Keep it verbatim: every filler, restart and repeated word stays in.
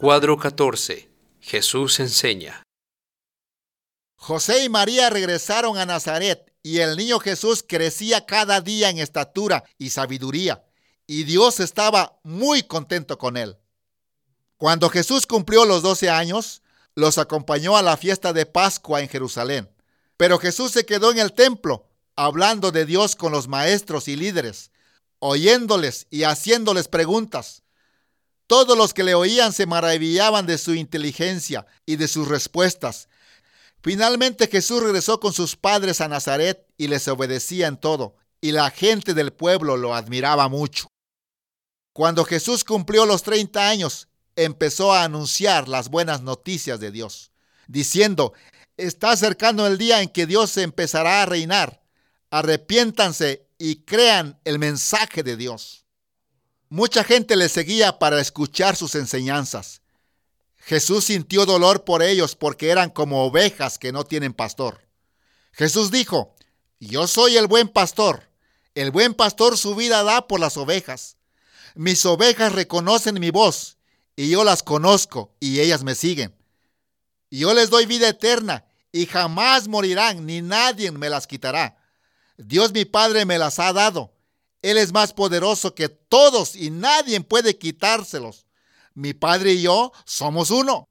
Cuadro catorce. Jesús enseña. José y María regresaron a Nazaret y el niño Jesús crecía cada día en estatura y sabiduría, y Dios estaba muy contento con él. Cuando Jesús cumplió los doce años, los acompañó a la fiesta de Pascua en Jerusalén. Pero Jesús se quedó en el templo, hablando de Dios con los maestros y líderes, oyéndoles y haciéndoles preguntas. Todos los que le oían se maravillaban de su inteligencia y de sus respuestas. Finalmente Jesús regresó con sus padres a Nazaret y les obedecía en todo, y la gente del pueblo lo admiraba mucho. Cuando Jesús cumplió los treinta años, empezó a anunciar las buenas noticias de Dios, diciendo: está acercando el día en que Dios empezará a reinar. Arrepiéntanse y crean el mensaje de Dios. Mucha gente le seguía para escuchar sus enseñanzas. Jesús sintió dolor por ellos porque eran como ovejas que no tienen pastor. Jesús dijo: yo soy el buen pastor. El buen pastor su vida da por las ovejas. Mis ovejas reconocen mi voz, y yo las conozco, y ellas me siguen. Yo les doy vida eterna, y jamás morirán, ni nadie me las quitará. Dios mi Padre me las ha dado. Él es más poderoso que todos, y nadie puede quitárselos. Mi Padre y yo somos uno.